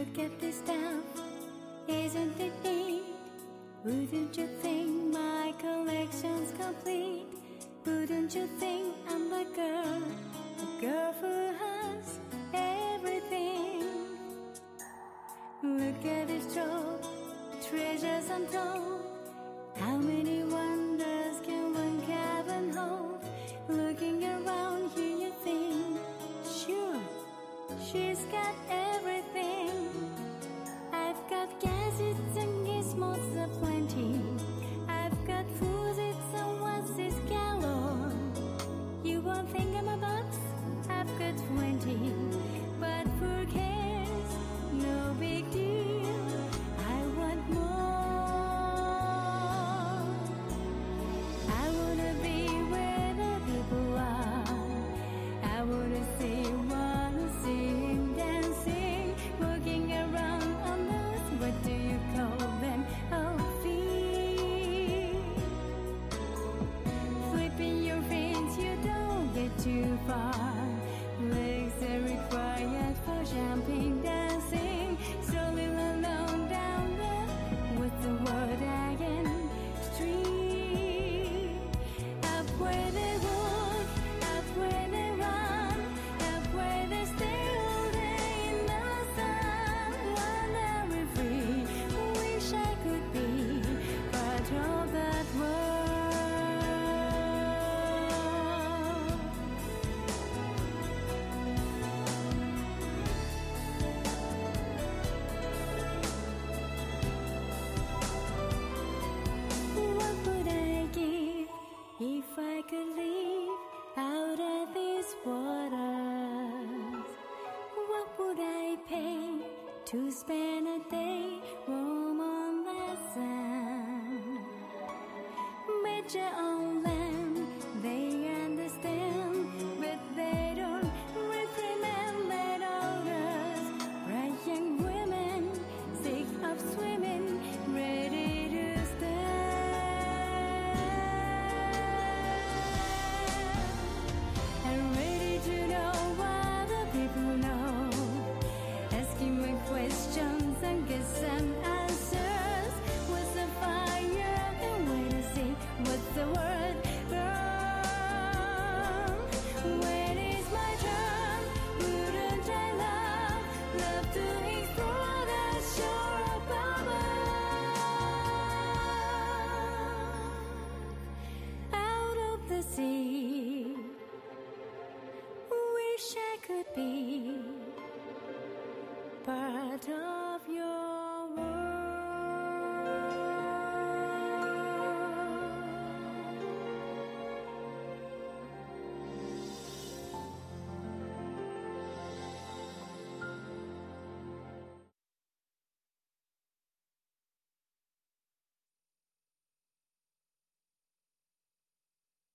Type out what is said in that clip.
Look at this stuff, isn't it neat? Wouldn't you think my collection's complete? Wouldn't you think I'm the girl, a girl who has everything? Look at this trove, treasures untold. How many wonders can one cabin hold? Looking around here you think, sure, she's got everything. I've got gadgets and gizmos aplenty. I've got foods and what's this galore. You won't think I'm a box, I've got 20. But who cares, no big deal, I want more. I wanna be where the people are. I wanna see him dancing, walking around on those, what do you call them? Oh, feet. Flipping your feet, you don't get too far. Legs are required for jumping, dancing, strolling along down the, what's the word again? Street. Up where they walk, up where they run, up where they stay all day in the sun. Wandering free, wish I could be part of that world. What would I give if I could live out of these waters? What would I pay to spend a day warm on the sand? Major on land, they understand, but they don't reprimand that others. Bright young women, sick of swimming, ready to stand, and ready to know what the people know. Asking me questions and get some answers. What's the fire and wait to see what's the word? Girl, when is my turn? Wouldn't I love to explore the shore above us? Out of the sea, wish I could be part of your